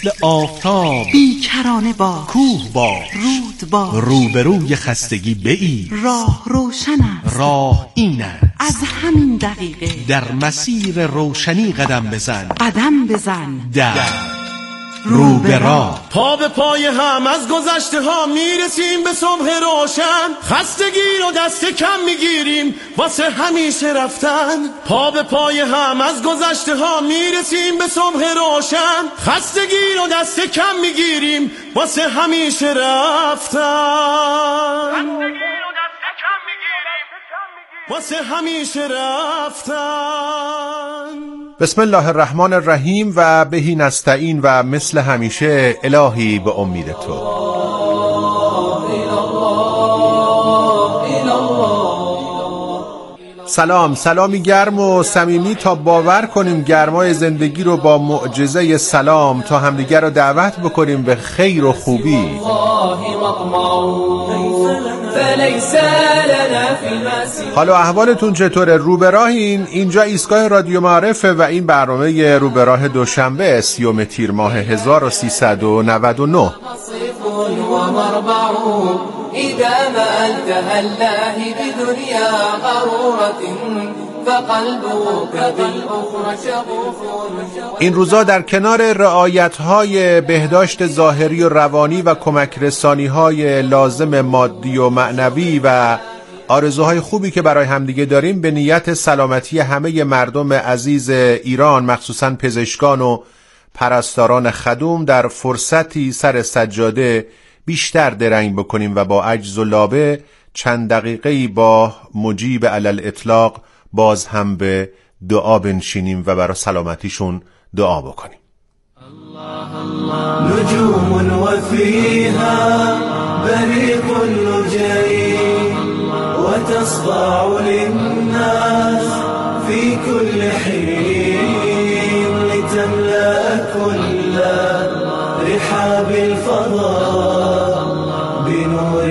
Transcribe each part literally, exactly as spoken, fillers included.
مثل آفتاب بیکرانه باش، کوه باش، رود باش، روبروی خستگی بئی، راه روشن است، راه این است، از همین دقیقه در مسیر روشنی قدم بزن، قدم بزن در رو به راه. پا به پای هم از گذشته ها میرسیم به صبح روشن، خستگی رو دست کم میگیریم واسه همیشه رفتن. پا به پای هم از گذشته ها میرسیم به صبح روشن، خستگی رو دست کم میگیریم واسه همیشه رفتن. واسه همیشه رفتن. بسم الله الرحمن الرحیم و بهی نستعین و مثل همیشه الهی به امید تو. سلام، سلامی گرم و صمیمی تا باور کنیم گرمای زندگی رو با معجزه سلام تا همدیگر رو دعوت بکنیم به خیر و خوبی. حالا احوالتون چطوره؟ رو به راهین؟ اینجا ایستگاه رادیو معارفه و این برنامه رو به راه دوشنبه سیوم تیر ماه هزار و سیصد و نود و نه. إذا ما ألتها الله بدنيا غرورة فقلبك بالأخرى شغوف. این روزا در کنار رعایت‌های بهداشت ظاهری و روانی و کمک رسانی‌های لازم مادی و معنوی و آرزوهای خوبی که برای همدیگه داریم به نیت سلامتی همه مردم عزیز ایران، مخصوصاً پزشکان و پرستاران خدوم، در فرصتی سر سجاده بیشتر درنگ بکنیم و با عجز و لابه چند دقیقه‌ای با مجیب علل اطلاق باز هم به دعا بنشینیم و برای سلامتیشون دعا بکنیم. نجوم وفيها بريق النجي وتصدع للناس في كل حين لتملأ كل رحاب الفضاء بنور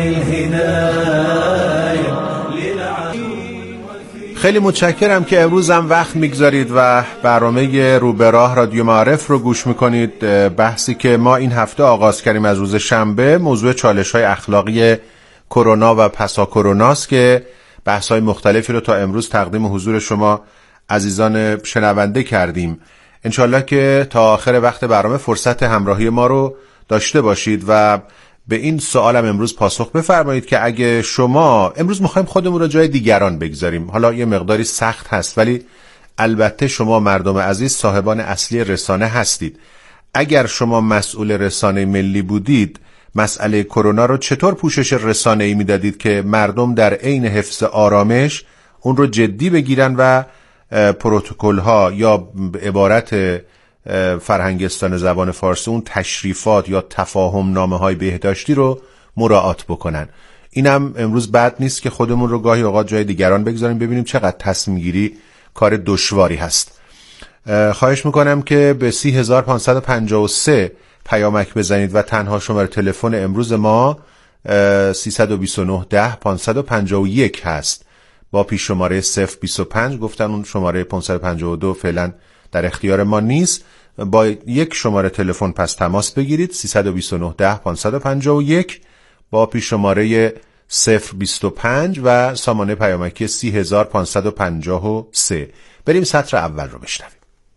الهداية للعالمين. خیلی متشکرم که امروز هم وقت میگذارید و برنامه رو به راه رادیو معارف رو گوش میکنید. بحثی که ما این هفته آغاز کردیم از روز شنبه موضوع چالش‌های اخلاقی کرونا و پسا کروناست که بحث‌های مختلفی رو تا امروز تقدیم حضور شما عزیزان شنونده کردیم. انشالله که تا آخر وقت برنامه فرصت همراهی ما رو داشته باشید و به این سوالم امروز پاسخ بفرمایید که اگه شما امروز میخوایم خودمون رو جای دیگران بگذاریم، حالا یه مقداری سخت هست ولی البته شما مردم عزیز صاحبان اصلی رسانه هستید. اگر شما مسئول رسانه ملی بودید مسئله کرونا رو چطور پوشش رسانه‌ای میدادید که مردم در عین حفظ آرامش اون رو جدی بگیرن و پروتکل ها یا عبارت فرهنگستان زبان فارسی اون تشریفات یا تفاهم نامه های بهداشتی رو مراعات بکنن؟ اینم امروز بد نیست که خودمون رو گاهی اوقات جای دیگران بگذاریم ببینیم چقدر تصمیم گیری کار دشواری هست. خواهش میکنم که به سی هزار پانصد و پنجاه و سه پیامک بزنید و تنها شماره تلفن امروز ما سیصد و بیست و نه ده پانصد و پنجاه و یک هست با پیش شماره صفر بیست و پنج. گفتن اون شماره پانصد و پنجاه و دو فعلا در اختیار ما نیست. با یک شماره تلفن پس تماس بگیرید سیصد و بیست و نه ده پانصد و پنجاه و یک با پیش شماره صفر بیست و پنج و سامانه پیامکی سی هزار پانصد و پنجاه و سه. بریم سطر اول رو بشنویم.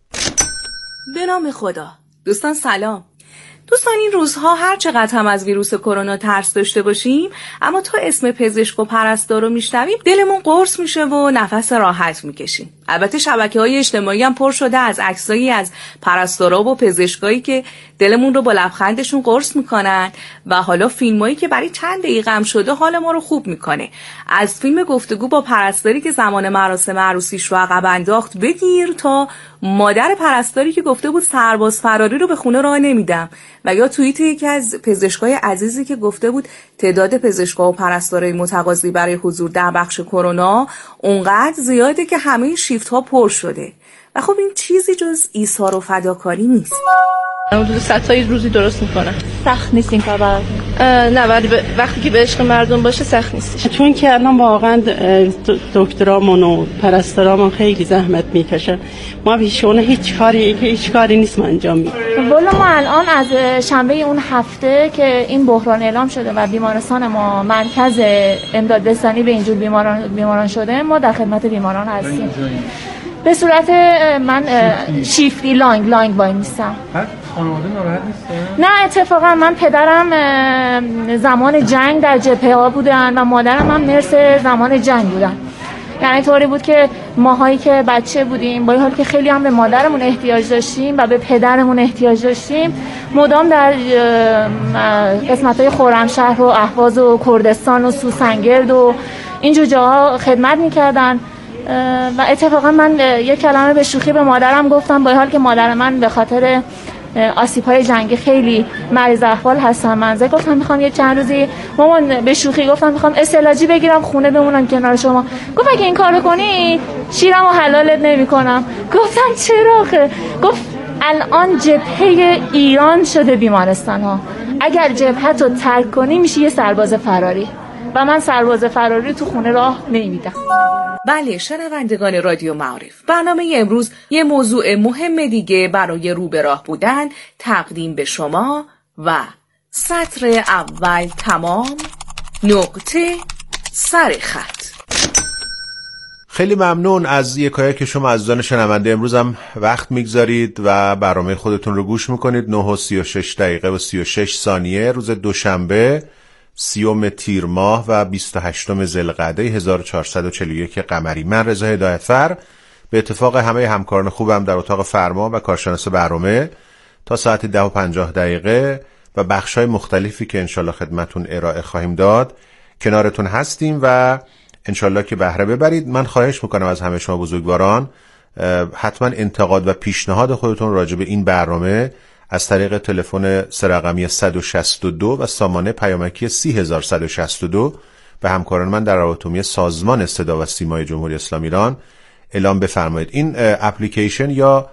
به نام خدا. دوستان سلام. دوستان این روزها هر چقدر هم از ویروس کرونا ترس داشته باشیم اما تا اسم پزشک و پرستار رو میشنویم دلمون قرص میشه و نفس راحت میکشیم. البته شبکه‌های اجتماعی هم پر شده از عکسایی از پرستارا و پزشکایی که دلمون رو با لبخندشون قرص میکنن و حالا فیلمایی که برای چند دقیقه هم شده حال ما رو خوب میکنه. از فیلم گفتگو با پرستاری که زمان مراسم عروسیش رو عقب انداخت بگیر تا مادر پرستاری که گفته بود سرباز فراری رو به خونه راه نمیدم و یا توییت یکی از پزشکای عزیزی که گفته بود تعداد پزشکا و پرستارای متقاضی برای حضور در بخش کرونا اونقدر زیاده که همه شیفت ها پر شده و خب این چیزی جز ایثار و فداکاری نیست. حدود صد تایی روزی درست میکنم. سخت نیست این کار براتون؟ نه، ولی وقتی که به عشق مردم باشه سخت نیستش. چون که الان واقعا دکترامون و پرستارامون خیلی زحمت میکشن. ما بیشونه هیچ کاری هیچ کاری نیست ما انجام میدیم. والا ما الان از شنبه اون هفته که این بحران اعلام شده و بیمارستان ما مرکز امداد رسانی به اینجور بیماران بیماران شده، ما در خدمت بیماران هستیم. به صورت من شیفتی لانگ لانگ وای میستم. خانواده ناراحت نیستن؟ نه، اتفاقا من پدرم زمان جنگ در جبهه ها بودن و مادرم هم نرس زمان جنگ بودن. یعنی طوری بود که ماهایی که بچه بودیم، با این حال که خیلی هم به مادرمون احتیاج داشتیم و به پدرمون احتیاج داشتیم، مدام در قسمت‌های خرمشهر و اهواز و کردستان و سوسنگرد و اینجور جاها خدمت می‌کردن. و اتفاقا من یک کلمه به شوخی به مادرم گفتم، با این حال که مادر من به خاطر آسیب‌های جنگی خیلی مریض احوال هستم، منزه گفتم میخوام یه چند روزی مامان، به شوخی گفتم میخوام استعلاجی بگیرم خونه بمونم کنار شما. گفت اگه این کارو کنی شیرمو حلالت نمی‌کنم. گفتم چرا خه؟ گفت الان جبهه ایران شده بیمارستان ها، اگر جبهه رو ترک کنی میشی یه سرباز فراری و من سرباز فراری تو خونه راه نمیدم. بله شنوندگان رادیو معارف، برنامه امروز یه موضوع مهم دیگه برای رو به راه بودن تقدیم به شما و سطر اول تمام، نقطه سر خط. خیلی ممنون از یکایک شما عزیزان شنونده. امروز هم وقت میگذارید و برنامه خودتون رو گوش میکنید. نه و سی و شش دقیقه و سی و شش ثانیه روز دوشنبه سیوم تیر ماه و بیست و هشتم ذوالقعده هزار و چهارصد و چهل و یک قمری. من رضا هدایتفر به اتفاق همه همکاران خوبم در اتاق فرما و کارشناس برنامه تا ساعت ده و پنجاه دقیقه و بخش‌های مختلفی که انشالله خدمتون ارائه خواهیم داد کنارتون هستیم و انشالله که بهره ببرید. من خواهش میکنم از همه شما بزرگواران حتما انتقاد و پیشنهاد خودتون راجع به این برنامه از طریق تلفن سه رقمی صد و شصت و دو و سامانه پیامکی سی هزار و صد و شصت و دو به همکاران من در روابط عمومی سازمان صدا و سیمای جمهوری اسلامی ایران اعلام بفرمایید. این اپلیکیشن یا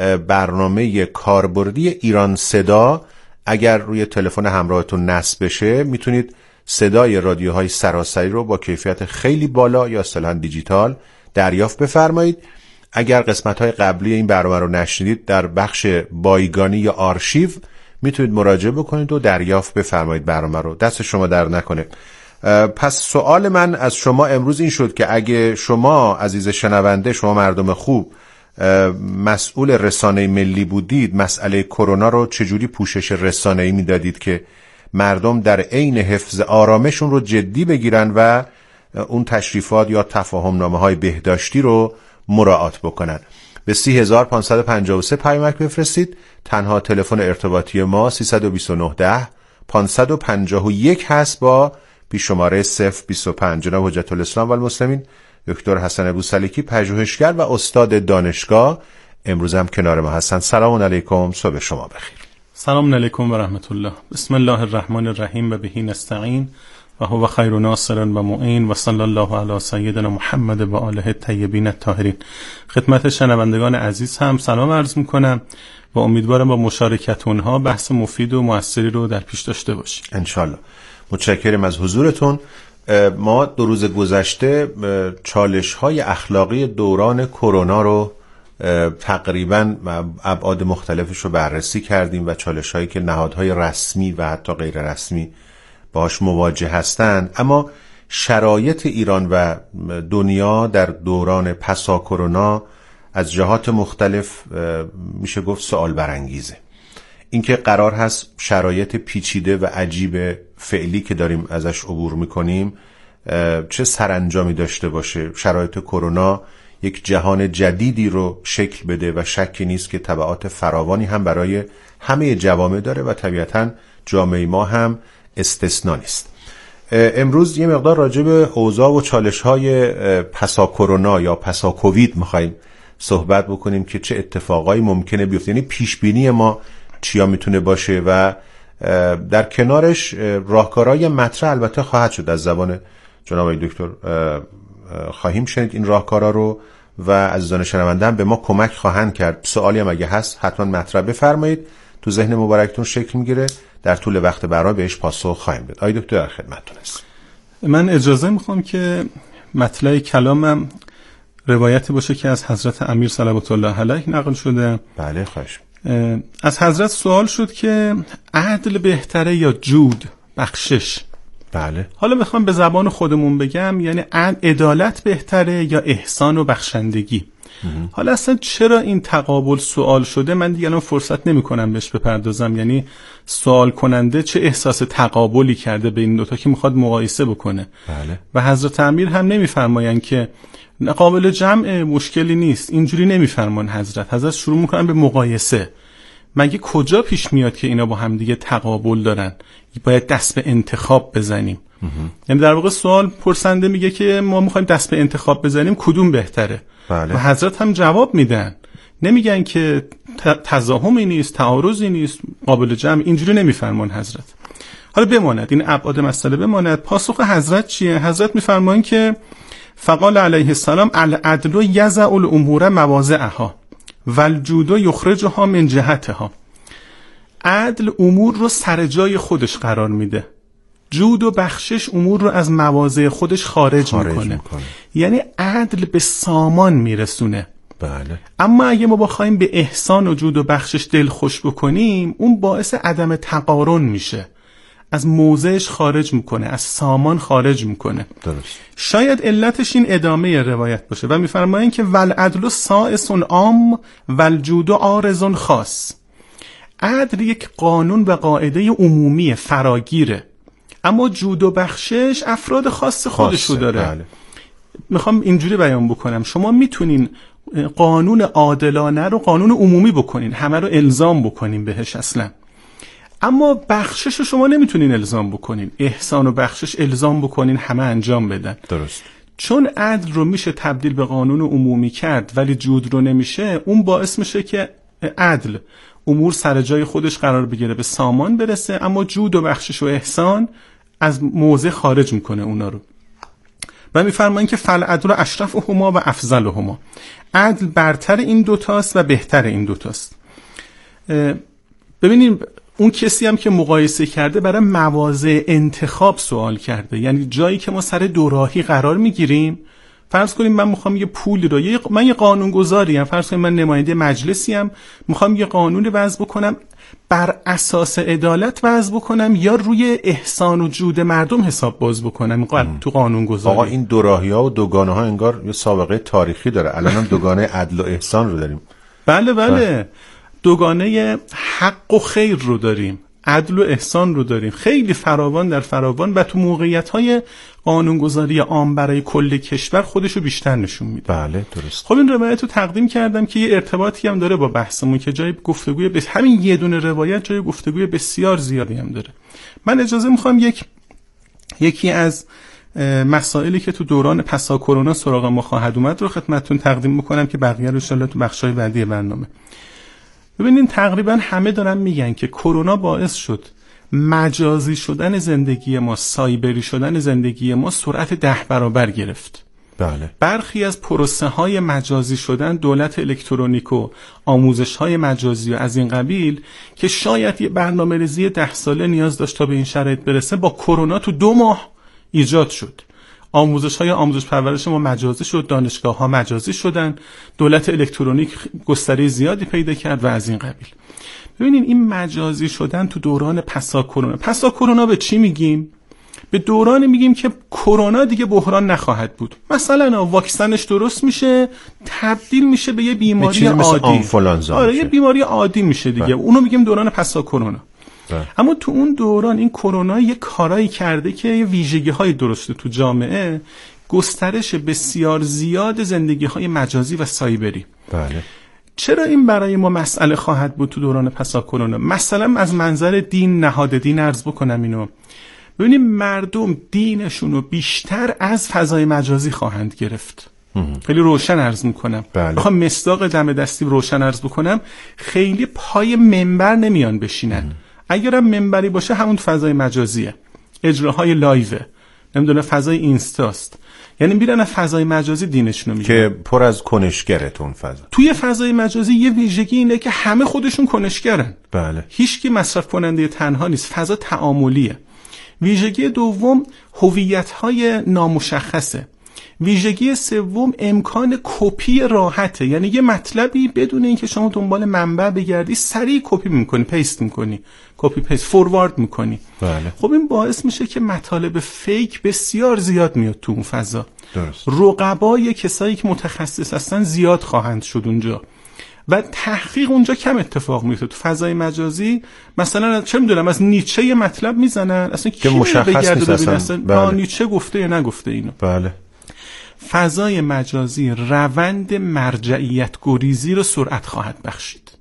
برنامه کاربردی ایران صدا اگر روی تلفن همراهتون نصب بشه میتونید صدای رادیوهای سراسری رو با کیفیت خیلی بالا یا اصطلاحاً دیجیتال دریافت بفرمایید. اگر قسمت‌های قبلی این برنامه رو نشنیدید در بخش بایگانی یا آرشیو میتونید مراجعه بکنید و دریافت بفرمایید برنامه رو. دست شما در نکنه. پس سوال من از شما امروز این شد که اگه شما عزیز شنونده، شما مردم خوب مسئول رسانه ملی بودید، مسئله کرونا رو چجوری پوشش رسانه‌ای میدادید که مردم در عین حفظ آرامشون رو جدی بگیرن و اون تشریفات یا تفاهم نامه‌های بهداشتی رو مراعات بکنن؟ به سی هزار و پانصد و پنجاه و سه پیامک بفرستید. تنها تلفن ارتباطی ما سیصد و بیست و نه ده پانصد و پنجاه و یک هست با پیش شماره صفر بیست و پنج. جناب حجت الاسلام و المسلمین دکتر حسن ابوسلیکی پژوهشگر و استاد دانشگاه امروز هم کنار ما هستن. سلام علیکم، صبح شما بخیر. سلام علیکم و رحمت الله. بسم الله الرحمن الرحیم و بهی نستعین و هو خیر ناصر و معین و صلی الله علی سیدنا محمد و آله الطیبین الطاهرین. خدمت شنوندگان عزیز هم سلام عرض میکنم و امیدوارم با مشارکت اونها بحث مفید و موثری رو در پیش داشته باشیم ان شاء الله. متشکرم از حضورتون. ما دو روز گذشته چالش‌های اخلاقی دوران کرونا رو تقریباً ابعاد مختلفش رو بررسی کردیم و چالش‌هایی که نهادهای رسمی و حتی غیر رسمی باهاش مواجه هستند. اما شرایط ایران و دنیا در دوران پسا کرونا از جهات مختلف میشه گفت سوال برانگیزه. اینکه قرار هست شرایط پیچیده و عجیب فعلی که داریم ازش عبور میکنیم چه سرانجامی داشته باشه. شرایط کرونا یک جهان جدیدی رو شکل بده و شکی نیست که تبعات فراوانی هم برای همه جوامع داره و طبیعتاً جامعه ما هم استثنا نیست. امروز یه مقدار راجع به اوضاع و چالش‌های پسا کرونا یا پسا کووید می‌خوایم صحبت بکنیم که چه اتفاقایی ممکنه بیفته، یعنی پیش بینی ما چیا میتونه باشه و در کنارش راهکارهای مطرح البته خواهد شد از زبان جناب دکتر، خواهیم شنید این راهکارا رو و عزیزان شنونده هم به ما کمک خواهند کرد. سوالی هم اگه هست حتما مطرح بفرمایید، تو ذهن مبارکتون شکل میگیره، در طول وقت برنامه بهش پاسخ خواهیم داد. آقای دکتر در خدمتتون هستم. من اجازه میخوام که مطلع کلامم روایتی باشه که از حضرت امیر صلوات الله علیه نقل شده. بله خواهش. از حضرت سوال شد که عدل بهتره یا جود، بخشش؟ بله. حالا میخوام به زبان خودمون بگم، یعنی عدالت بهتره یا احسان و بخشندگی؟ مهم. حالا اصلا چرا این تقابل سوال شده من دیگه الان فرصت نمی کنم بهش بپردازم. یعنی سوال کننده چه احساس تقابلی کرده به این دوتا که میخواد مقایسه بکنه. بله. و حضرت امیر هم نمیفرماین که قابل جمع مشکلی نیست، اینجوری نمیفرمان حضرت. حضرت شروع میکنن به مقایسه. مگه کجا پیش میاد که اینا با هم دیگه تقابل دارن؟ باید دست به انتخاب بزنیم. یعنی در واقع سوال پرسنده میگه که ما میخوایم دست به انتخاب بزنیم، کدوم بهتره؟ بله. و حضرت هم جواب میدن، نمیگن که تضاهمی نیست، تعارضی نیست، قابل جمع، اینجوری نمیفرمان حضرت. حالا بماند این ابعاد مسئله بماند. پاسخ حضرت چیه؟ حضرت میفرمان که فقال علیه السلام العدل یضع الامور مواضعها والجود یخرجها من جهتها. عدل امور رو سر جای خودش قرار میده، جود و بخشش امور رو از مواضع خودش خارج, خارج میکنه. میکنه یعنی عدل به سامان میرسونه. بله. اما اگه ما بخوایم به احسان و جود و بخشش دل خوش بکنیم، اون باعث عدم تقارن میشه، از موضعش خارج میکنه، از سامان خارج میکنه. درست. شاید علتش این ادامه روایت باشه و میفرمایند که والعدل سائس عام والجود عارض خاص. عدل یک قانون و قاعده عمومی فراگیره، اما جود و بخشش افراد خاص خودشو داره. بله. میخوام اینجوری بیان بکنم، شما میتونین قانون عادلانه رو قانون عمومی بکنین، همه رو الزام بکنین بهش اصلا، اما بخشش رو شما نمیتونین الزام بکنین. احسان و بخشش الزام بکنین همه انجام بدن. درست. چون عدل رو میشه تبدیل به قانون عمومی کرد ولی جود رو نمیشه، اون باعث میشه که عدل امور سر جای خودش قرار بگیره، به سامان برسه، اما جود و بخشش و احسان از موضع خارج میکنه اونا رو. و میفرمایین که فالعدل اشرفهما و افضلهما. عدل برتر این دوتاست و بهتر این دوتاست. ببینیم اون کسی هم که مقایسه کرده برای مواضع انتخاب سوال کرده، یعنی جایی که ما سر دوراهی قرار میگیریم. فرض کنیم من میخوام یه پولی رو یه من یه قانونگذاری ام، فرض کنیم من نماینده مجلسی ام، میخوام یه قانونی وضع بکنم، بر اساس عدالت وضع بکنم یا روی احسان و جود مردم حساب باز بکنم تو قانونگذاری؟ آقا این دوراهی‌ها و دوگانه ها انگار یه سابقه تاریخی داره. الان هم دوگانه عدل و احسان رو داریم. بله بله، دوگانه حق و خیر رو داریم، عدل و احسان رو داریم، خیلی فراوان در فراوان و تو موقعیت‌های قانونگذاری عام برای کل کشور خودشو بیشتر نشون میده. بله درست. خب این روایت رو تقدیم کردم که یه ارتباطی هم داره با بحثمون که جای گفتگوی بس همین یه دونه روایت جای گفتگوی بسیار زیادی هم داره. من اجازه میخوام یک یکی از مسائلی که تو دوران پسا کرونا سراغ ما خواهد اومد رو خدمتتون تقدیم میکنم که بقیه رو ان شاءالله تو بخشای بعدی برنامه. ببینین تقریبا همه دارن میگن که کرونا باعث شد مجازی شدن زندگی ما، سایبری شدن زندگی ما سرعت ده برابر گرفت. بله. برخی از پروسه های مجازی شدن، دولت الکترونیک و آموزش های مجازی و از این قبیل که شاید یه برنامه ریزی ده ساله نیاز داشت تا به این شرایط برسه، با کرونا تو دو ماه ایجاد شد. آموزش های آموزش پرورش ما مجازی شد، دانشگاه ها مجازی شدن، دولت الکترونیک گستره زیادی پیدا کرد و از این قبیل. ببینین این مجازی شدن تو دوران پسا کرونا. پسا کرونا به چی میگیم؟ به دوران میگیم که کرونا دیگه بحران نخواهد بود. مثلا واکسنش درست میشه، تبدیل میشه به یه بیماری عادی. آره یه بیماری عادی میشه دیگه. اونو میگیم دوران پسا کرونا. اما تو اون دوران این کرونا یه کارایی کرده که یه ویژگی‌های درسته تو جامعه، گسترش بسیار زیاد زندگی‌های مجازی و سایبری. بله. چرا این برای ما مسئله خواهد بود تو دوران پسا کرونا؟ مثلا از منظر دین، نهاد دین عرض بکنم اینو. ببینیم مردم دینشون رو بیشتر از فضای مجازی خواهند گرفت. خیلی روشن عرض میکنم. بله. بخوام مصداق دم دستی روشن عرض بکنم، خیلی پای منبر نمیان بشینن. ام. اگرم منبری باشه همون فضای مجازیه، اجراهای لایوه، نمیدونه فضای اینستاست، یعنی میرن از فضای مجازی دینشون رو میگیرن که پر از کنشگره اون فضا. توی فضای مجازی یه ویژگی اینه که همه خودشون کنشگرن. بله. هیچکی مصرف کننده تنها نیست، فضا تعاملیه. ویژگی دوم هویت‌های نامشخصه. ویژگی سوم امکان کپی راحته، یعنی یه مطلبی بدون اینکه شما دنبال منبع بگردی سریع کپی میکنی، پیست میکنی، کپی پیست فوروارد میکنی. بله. خب این باعث میشه که مطالب فیک بسیار زیاد میاد تو اون فضا. درست. رقبای کسایی که متخصص هستن زیاد خواهند شد اونجا و تحقیق اونجا کم اتفاق میفته. تو فضای مجازی مثلا چه میدونم از نیچه یه مطلب میزنن اصلا که مشخص نیست اصلا, اصلا بله. نیچه گفته یا نگفته اینو. بله. فضای مجازی روند مرجعیت گریزی رو سرعت خواهد بخشید.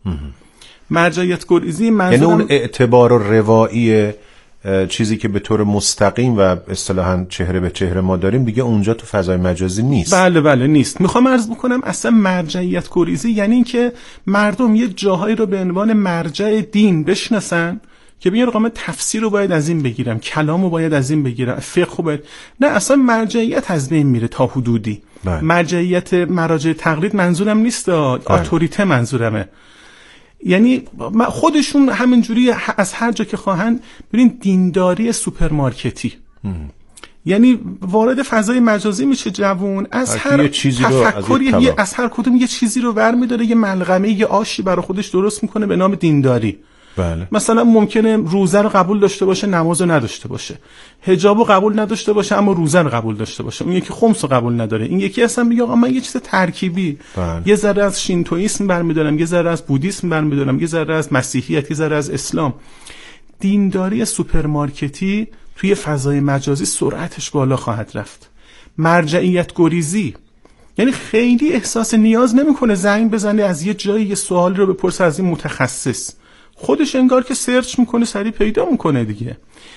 مرجعیت گریزی منظورم یعنی اون اعتبار و روایی چیزی که به طور مستقیم و اصطلاحاً چهره به چهره ما داریم دیگه اونجا تو فضای مجازی نیست. بله بله نیست. میخوام عرض بکنم اصلا مرجعیت گریزی یعنی این که مردم یه جاهایی رو به عنوان مرجع دین بشناسن که بگن رقم تفسیر رو باید از این بگیرم، کلام رو باید از این بگیرم، فقه رو باید، نه اصلا مرجعیت از بین میره تا حدودی. بله. مرجعیت مراجع تقلید منظورم نیست، اتوریته منظورمه. یعنی خودشون همینجوری از هر جا که خواهند. ببین دینداری سوپرمارکتی ام. یعنی وارد فضای مجازی میشه جوون از هر تفکری از, از هر کدوم یه چیزی رو برمی‌داره، یه ملغمه یه آشی برای خودش درست میکنه به نام دینداری. بله. مثلا ممکنه روزه رو قبول داشته باشه نماز رو نداشته باشه، حجاب رو قبول نداشته باشه اما روزه رو قبول داشته باشه، اون یکی خمس رو قبول نداره، این یکی اصلا میگه آقا من یه چیز ترکیبی بله. یه ذره از شینتوئیسم برمی‌دارم، یه ذره از بودیسم برمی‌دارم، یه ذره از مسیحیت، یه ذره از اسلام. دینداری سوپرمارکتی توی فضای مجازی سرعتش بالا خواهد رفت. مرجعیت گریزی یعنی خیلی احساس نیاز نمی‌کنه زنگ بزنه از یه جایی یه سوال رو بپرسه از این متخصص، خودش انگار که سرچ میکنه سریع پیدا میکنه دیگه.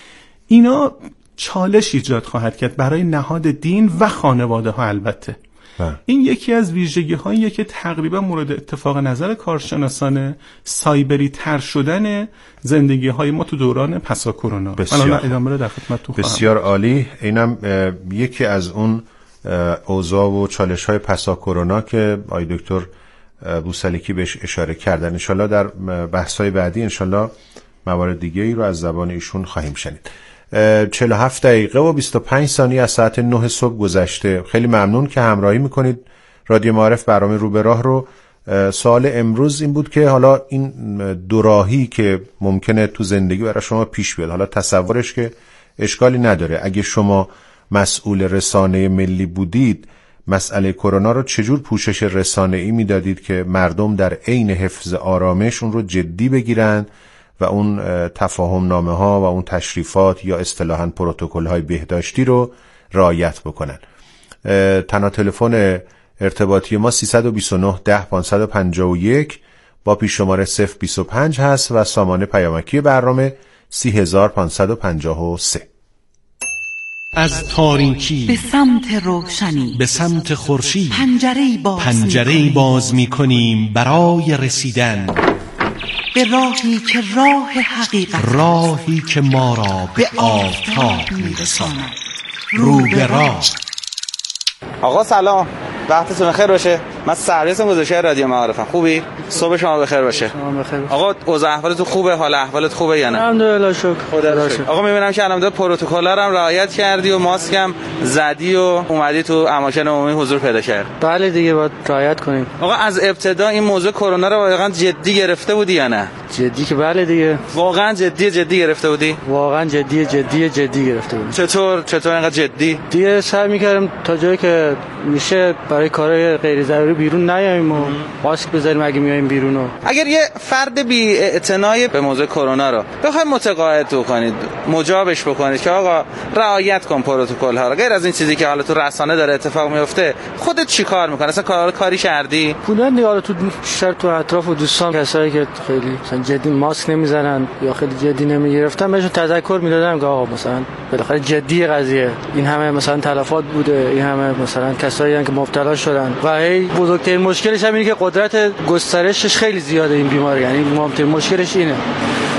اینا چالش ایجاد خواهد کرد برای نهاد دین و خانواده ها. البته با. این یکی از ویژگی هاییه که تقریبا مورد اتفاق نظر کارشناسانه سایبری تر شدن زندگی های ما تو دوران پسا کرونا. بسیار ادامه رو در خدمت تو خواهم. بسیار عالی. اینم یکی از اون اوضاع و چالش های پسا کرونا که آقای دکتر بوسلیکی بهش اشاره کردن. انشالله در بحث‌های بعدی انشالله موارد دیگه ای رو از زبان ایشون خواهیم شنید. چهل و هفت دقیقه و بیست و پنج ثانیه از ساعت نه صبح گذشته. خیلی ممنون که همراهی میکنید. رادیو معارف برنامه رو به راه رو. سوال امروز این بود که حالا این دوراهی که ممکنه تو زندگی برای شما پیش بیاد، حالا تصورش که اشکالی نداره، اگه شما مسئول رسانه ملی بودید مسئله کرونا رو چجور پوشش رسانه‌ای میدادید که مردم در عین حفظ آرامش اون رو جدی بگیرن و اون تفاهم نامه ها و اون تشریفات یا اصطلاحاً پروتکل های بهداشتی رو رعایت بکنن؟ تنها تلفن ارتباطی ما سیصد و بیست و نه ده پانصد و پنجاه و یک با پیش شماره صفر بیست و پنج هست و سامانه پیامکی برنامه سی هزار پانصد و پنجاه و سه. از تاریکی به سمت روشنی، به سمت خورشید پنجره‌ای باز پنجره‌ای باز می‌کنیم برای رسیدن به راهی که راه حقیقت، راهی که ما را به آفتاب می‌رساند. رو به راه. آقا سلام، وقتتون بخیر باشه. من سرویس گزارشگر رادیو معارفم. خوبی؟ صبح شما بخیر باشه. شما بخیر. آقا اوضاع احوالتون خوبه؟ حال احوالت خوبه یا نه؟ الحمدلله شکر. خدا رو شکر. آقا میبینم که الان پروتکل‌ها رو هم رعایت کردی و ماسک هم زدی و اومدی تو اماکن عمومی حضور پیدا کرد. بله دیگه باید رعایت کنیم. آقا از ابتدا این موضوع کرونا رو واقعا جدی گرفته بودی یا نه؟ جدی که بله دیگه. واقعا جدی جدی گرفته بودی؟ واقعا جدی جدی جدی گرفته بودم. چطور چطور اینقدر جدی؟ دیگه سعی می‌کردم تا جایی که میشه برای کارهای غیر ضروری بیرون نیاییم و ماسک بذاریم اگه میایم بیرون. اگر یه فرد بی اعتنای به موضوع کرونا رو بخواید متقاعد کنید، مجابش بکنید که آقا رعایت کن پروتکل ها رو، غیر از این چیزی که حالا تو رسانه داره اتفاق میفته، خودت چی کار میکنی؟ اصلا کار کاری کردی؟ کلا دیگه حالا تو بیشتر تو اطراف و دوستان کسایی که خیلی مثلا جدی ماسک نمیزنن یا خیلی جدی نمیگرفتن بهشون تذکر میدادم که آقا مثلا بالاخره جدی قضیه، این همه مثلا تلفات بوده، این همه مثلا کسایی که مبتلا شدن و هی بزرگترین مشکلش همینه که قدرت گسترشش خیلی زیاده این بیماری، یعنی مهمترین مشکلش اینه.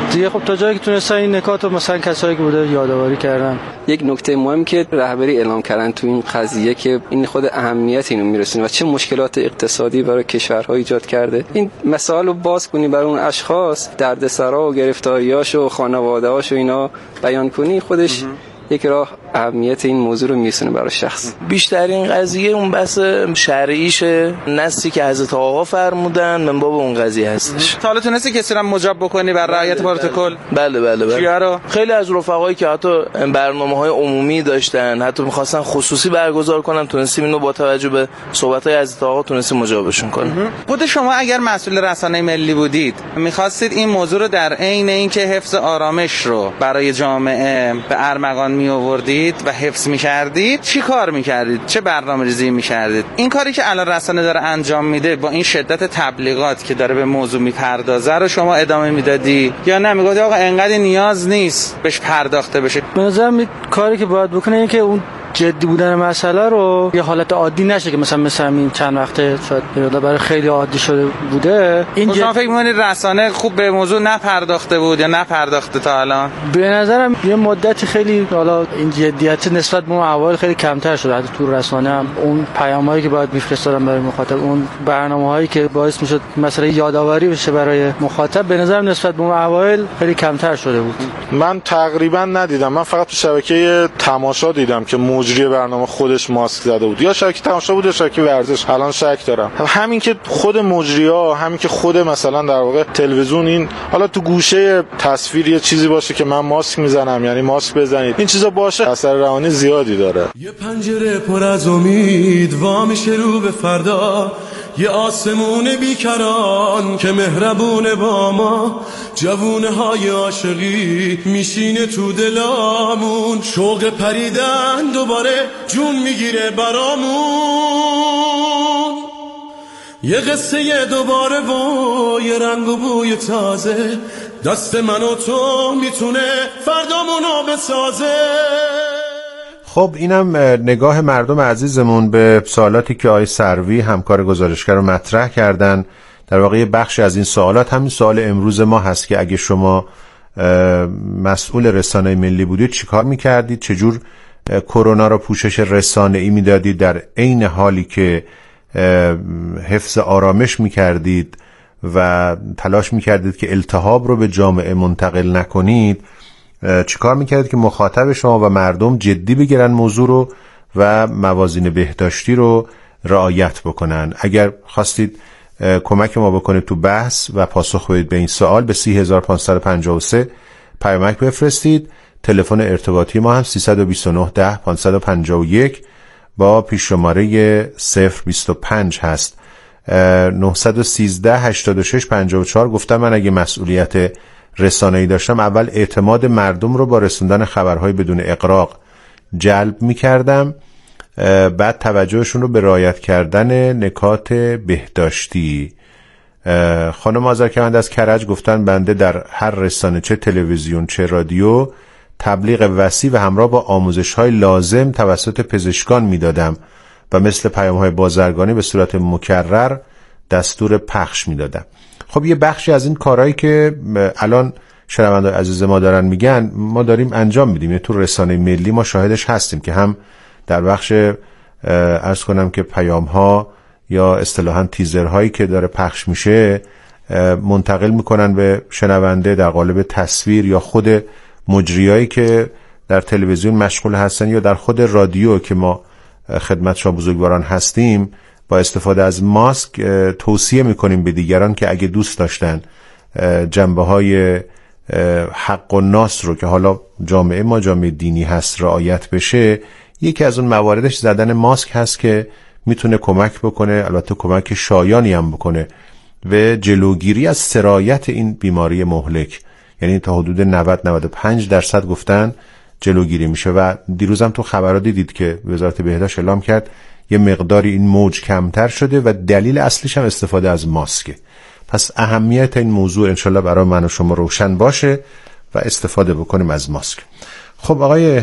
دیگه خب تا جایی که تونستن این نکات رو مثلا کسایی که بوده یادآوری کردن. یک نکته مهم که رهبری اعلام کردن تو این قضیه که این خود اهمیت اینو میرسونه و چه مشکلات اقتصادی برای کشورها ایجاد کرده، این مسائل رو باز کنی برای اون اشخاص، دردسرا و گرفتاریاش و خانواده‌هاش و اینا بیان کنی، خودش یک راه اهمیت این موضوع رو میرسونه برای شخص. بیشترین قضیه اون بحث شرعیشه، نصی که حضرت آقا فرمودن من باب اون قضیه هستش. تا حالا تونستی کسی رو مجاب بکنی بر رعایت پروتکل؟ بله بله بله. چیارو؟ خیلی از رفقایی که حتی برنامه‌های عمومی داشتن، حتی می‌خواستن خصوصی برگزار کنن، تونستیم اینو با توجه به صحبت‌های حضرت آقا تونستیم مجابشون کنیم. خود شما اگر مسئول رسانه ملی بودید، می‌خواستید این موضوع رو در عین اینکه حفظ آرامش رو برای جامعه به ارمغان می‌آوردید و حفظ می‌کردید، چی کار می‌کردید؟ چه برنامه‌ریزی می‌کردید؟ این کاری که الان رسانه داره انجام میده با این شدت تبلیغات که داره به موضوع میپردازه رو شما ادامه میدادی یا نه میگفتی آقا انقدر نیاز نیست بهش پرداخته بشه؟ به نظرم کاری که باید بکنه اینه که اون جدی بودن مسئله رو یه حالت عادی نشه که مثلا مثلا این چند وقته شاید برای خیلی عادی شده بوده. این شما فکر می‌کنید رسانه خوب به موضوع نپرداخته بود یا نپرداخته تا الان؟ به نظرم یه مدتی خیلی حالا این جدیت نسبت به اون اول خیلی کمتر شده. حتی تو رسانه هم اون پیامایی که باید میفرستادن برای مخاطب، اون برنامه‌هایی که باعث میشد مثلا یادآوری بشه برای مخاطب، به نظرم نسبت به اون اول خیلی کمتر شده بود. من تقریبا ندیدم. من فقط تو شبکه تماشا دیدم که مجری برنامه خودش ماسک زده بود، یا شبکه تماشا بود یا شبکه ورزش. الان شک دارم همین که خود مجری‌ها، همین که خود مثلا در واقع تلویزیون این حالا تو گوشه تصویر یه چیزی باشه که من ماسک میزنم، یعنی ماسک بزنید، این چیزا باشه، اثر روانی زیادی داره. یه پنجره پر از امید وا میشه رو به فردا، یه آسمون بیکران که مهربونه با ما، جوونه های عاشقی میشینه تو دلامون، شوق پریدن دوباره جون میگیره برامون، یه قصه دوباره و یه رنگ و بوی تازه، دست من و تو میتونه فردامونو بسازه. خب اینم نگاه مردم عزیزمون به سوالاتی که آقای سروی همکار گزارشگر رو مطرح کردن. در واقع بخشی از این سوالات همین سوال امروز ما هست که اگه شما مسئول رسانه ملی بودید چیکار میکردید؟ چجور کرونا رو پوشش رسانه‌ای میدادید در عین حالی که حفظ آرامش میکردید و تلاش میکردید که التهاب رو به جامعه منتقل نکنید؟ چیکار میکردید که مخاطب شما و مردم جدی بگیرن موضوع رو و موازین بهداشتی رو رعایت بکنن؟ اگر خواستید کمک ما بکنید تو بحث و پاسخ بدید به این سوال، به سی هزار و پانصد و پنجاه و سه پیامک بفرستید. تلفن ارتباطی ما هم سیصد و بیست و نه ده پانصد و پنجاه و یک با پیش شماره صفر بیست و پنج هست. نهصد و سیزده هشتاد و شش پنجاه و چهار. گفتم من اگه مسئولیت رسانه‌ای داشتم اول اعتماد مردم رو با رسوندن خبرهای بدون اغراق جلب می‌کردم، بعد توجهشون رو به رعایت کردن نکات بهداشتی. خانم آذرکمند از کرج گفتن بنده در هر رسانه چه تلویزیون چه رادیو تبلیغ وسیع و همراه با آموزش‌های لازم توسط پزشکان میدادم و مثل پیام‌های بازرگانی به صورت مکرر دستور پخش میدادم. خب یه بخشی از این کارهایی که الان شنوندگان عزیز ما دارن میگن ما داریم انجام میدیم. یه تو رسانه ملی ما شاهدش هستیم که هم در بخش عرض کنم که پیام‌ها یا اصطلاحاً تیزرهایی که داره پخش میشه منتقل میکنن به شنونده در قالب تصویر، یا خود مجریایی که در تلویزیون مشغول هستن یا در خود رادیو که ما خدمت شما بزرگواران هستیم با استفاده از ماسک توصیه میکنیم به دیگران که اگه دوست داشتن جنبه های حق و ناس رو که حالا جامعه ما جامعه دینی هست رعایت بشه، یکی از اون مواردش زدن ماسک هست که میتونه کمک بکنه، البته کمک شایانی هم بکنه و جلوگیری از سرایت این بیماری مهلک، یعنی تا حدود نود تا نود و پنج درصد گفتن جلوگیری میشه. و دیروزم تو خبرات دیدید که وزارت بهداشت اعلام کرد یه مقداری این موج کمتر شده و دلیل اصلیش هم استفاده از ماسکه. پس اهمیت این موضوع انشالله برای من و شما روشن باشه و استفاده بکنیم از ماسک. خب آقای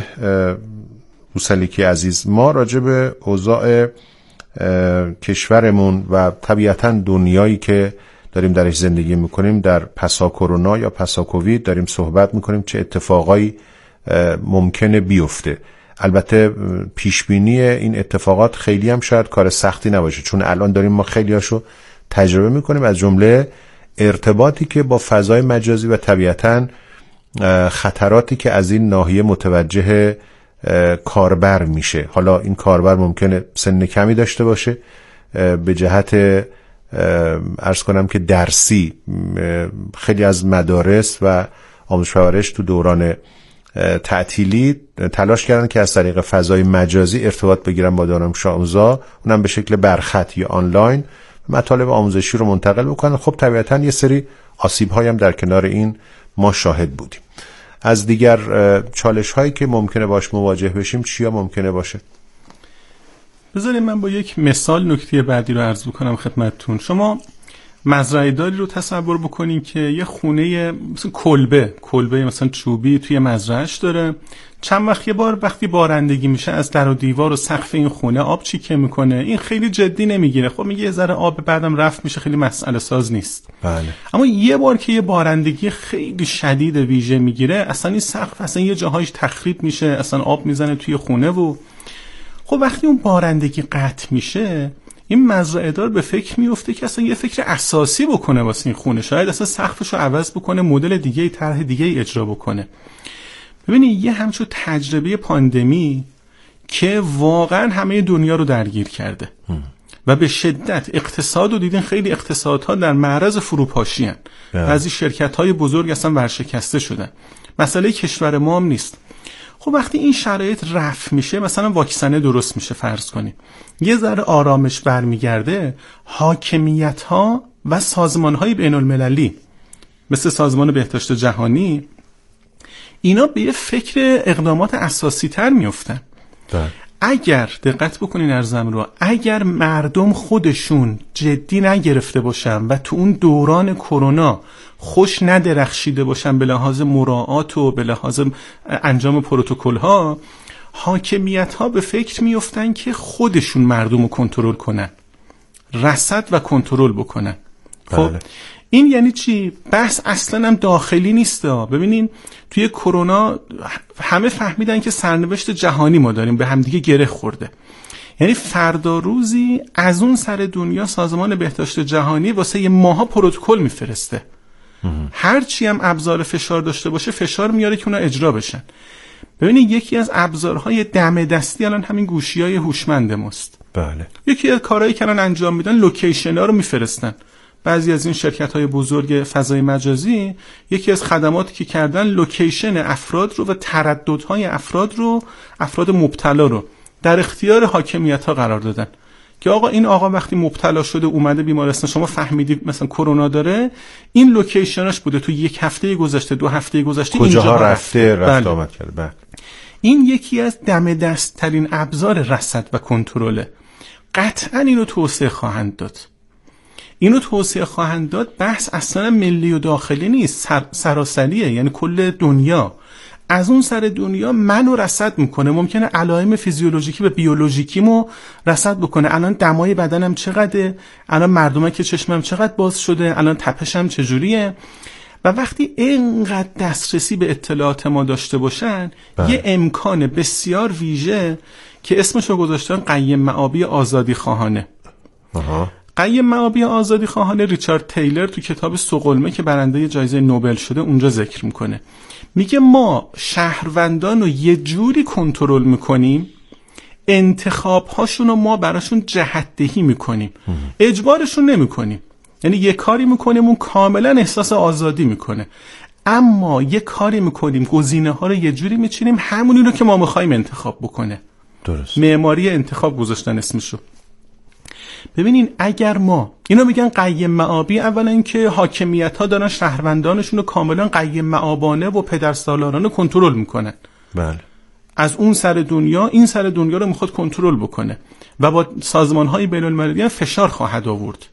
موسلیکی عزیز، ما راجع به اوضاع کشورمون و طبیعتاً دنیایی که داریم درش زندگی میکنیم، در پسا کرونا یا پسا کووید داریم صحبت میکنیم چه اتفاقایی ممکنه بیفته. البته پیشبینی این اتفاقات خیلی هم شاید کار سختی نباشه، چون الان داریم ما خیلیاشو تجربه میکنیم، از جمله ارتباطی که با فضای مجازی و طبیعتاً خطراتی که از این ناحیه متوجه کاربر میشه. حالا این کاربر ممکنه سن کمی داشته باشه، به جهت عرض کنم که درسی خیلی از مدارس و آموزش پرورش تو دوران تعطیلی تلاش کردن که از طریق فضای مجازی ارتباط بگیرن با دانش آموزا، اونم به شکل برخط یا آنلاین مطالب آموزشی رو منتقل بکنن. خب طبیعتاً یه سری آسیب‌هایی هم در کنار این ما شاهد بودیم. از دیگر چالش هایی که ممکنه باش مواجه بشیم چیا ممکنه باشه؟ بذارید من با یک مثال نکته بعدی رو عرض بکنم خدمتتون. شما مزرعه داری رو تصور بکنین که یه خونه مثلا کلبه کلبه مثلا چوبی توی مزرعهش داره. چند وقت یه بار وقتی بارندگی میشه از در و دیوار و سقف این خونه آب چیکه میکنه، این خیلی جدی نمیگیره، خب میگه یه ذره آب بعدم رفت میشه، خیلی مسئله ساز نیست. بله. اما یه بار که یه بارندگی خیلی شدید ویژه میگیره، اصلا این سقف اصلا یه جاهایش تخریب میشه، اصلا آب میزنه توی خونه و خب وقتی اون بارندگی قطع میشه این مزرعه دار به فکر میفته که اصلا یه فکر اساسی بکنه واسه این خونه، شاید اصلا سقفشو عوض بکنه، مدل دیگه طرح دیگه اجرا بکنه. ببینید یه همچون تجربه پاندمی که واقعا همه دنیا رو درگیر کرده هم. و به شدت اقتصاد رو دیدین، خیلی اقتصادها در معرض فروپاشی هن. بعضی شرکت های بزرگ اصلا ورشکسته شدن. مسئله کشور ما هم نیست. خب وقتی این شرایط رفع میشه، مثلا واکسنه درست میشه فرض کنیم، یه ذره آرامش برمیگرده، حاکمیت ها و سازمان های بین المللی مثل سازمان بهداشت جهانی اینا به یه فکر اقدامات اساسی تر میفتن. اگر دقت بکنین ارزم رو، اگر مردم خودشون جدی نگرفته باشن و تو اون دوران کرونا خوش ندرخشیده باشن به لحاظ مراعات و به لحاظ انجام پروتکل ها، حاکمیت ها به فکر میفتن که خودشون مردم رو کنترل کنن، رصد و کنترل بکنن. خب بله. این یعنی چی؟ بحث اصلا هم داخلی نیست. ببینین توی کرونا همه فهمیدن که سرنوشت جهانی ما داریم، به همدیگه گره خورده. یعنی فردا روزی از اون سر دنیا سازمان بهداشت جهانی واسه یه ماها پروتکل میفرسته، هرچی هم ابزار فشار داشته باشه فشار میاره که اونا اجرا بشن. ببینید یکی از ابزارهای دم دستی الان همین گوشی‌های هوشمند ماست. بله. یکی از کارهایی که الان انجام میدن لوکیشن‌ها رو میفرستن. بعضی از این شرکت‌های بزرگ فضای مجازی یکی از خدماتی که کردن لوکیشن افراد رو و ترددهای افراد رو، افراد مبتلا رو در اختیار حاکمیت‌ها قرار دادن که آقا این آقا وقتی مبتلا شده اومده بیمارستان، شما فهمیدید مثلا کرونا داره، این لوکیشناش بوده تو یک هفته گذشته، دو هفته گذشته کجاها رفته رفت بله. آمد کرده. بله. این یکی از دم دست ترین ابزار رصد و کنترله. قطعاً اینو توسعه خواهند داد. اینو توسعه خواهند داد. بحث اصلا ملی و داخلی نیست، سر، سراسریه، یعنی کل دنیا. از اون سر دنیا منو رصد میکنه، ممکنه علائم فیزیولوژیکی و بیولوژیکیمو رصد بکنه. الان دمای بدنم چقدره، الان مردمه که چشمم چقدر باز شده، الان تپشم چجوریه. و وقتی اینقدر دسترسی به اطلاعات ما داشته باشن بله. یه امکان بسیار ویژه که اسمشو گذاشتن قیم معابی آزادی خواهانه. آها. قیم معابی آزادی خواهانه ریچارد تیلر تو کتاب استقلمه که برنده جایزه نوبل شده اونجا ذکر میکنه. میگه ما شهروندان رو یه جوری کنترل میکنیم، انتخاب هاشون رو ما براشون جهت‌دهی میکنیم، اجبارشون نمیکنیم. یعنی یه کاری میکنیم اون کاملا احساس آزادی میکنه، اما یه کاری میکنیم گزینه ها رو یه جوری میچینیم همونی رو که ما میخوایم انتخاب بکنه. درست. معماری انتخاب گذاشتن اسمشو. ببینین اگر ما اینو میگن قیم معابی، اولا اینکه حاکمیت ها دارن شهروندانشون رو کاملا قیم معابانه و پدرسالارانه کنترل میکنن. بله. از اون سر دنیا این سر دنیا رو میخواد کنترل بکنه و با سازمان های بین المللی فشار خواهد آورد.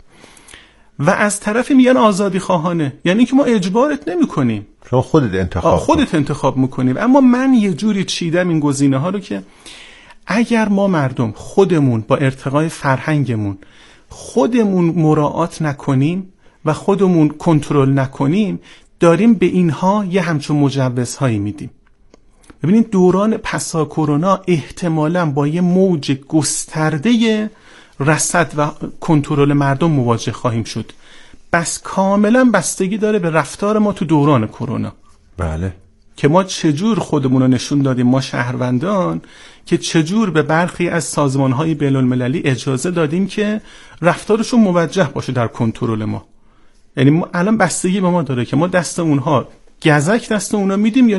و از طرفی میگن آزادی خواهانه، یعنی که ما اجبارت نمی کنیم، شما خودت انتخاب خودت کن. انتخاب میکنیم. اما من یه جوری چیدم این گزینه ها رو که اگر ما مردم خودمون با ارتقای فرهنگمون خودمون مراعات نکنیم و خودمون کنترل نکنیم، داریم به اینها یه همچون مجوزهایی میدیم. ببینید دوران پسا کرونا احتمالاً با یه موج گسترده رصد و کنترل مردم مواجه خواهیم شد. بس کاملا بستگی داره به رفتار ما تو دوران کرونا. بله. که ما چجور خودمون رو نشون دادیم، ما شهروندان، که چجور به برخی از سازمان‌های بین‌المللی اجازه دادیم که رفتارشون موجه باشه در کنترل ما. یعنی ما الان بستگی به ما داره که ما دست اونها گزک دست اونها میدیم یا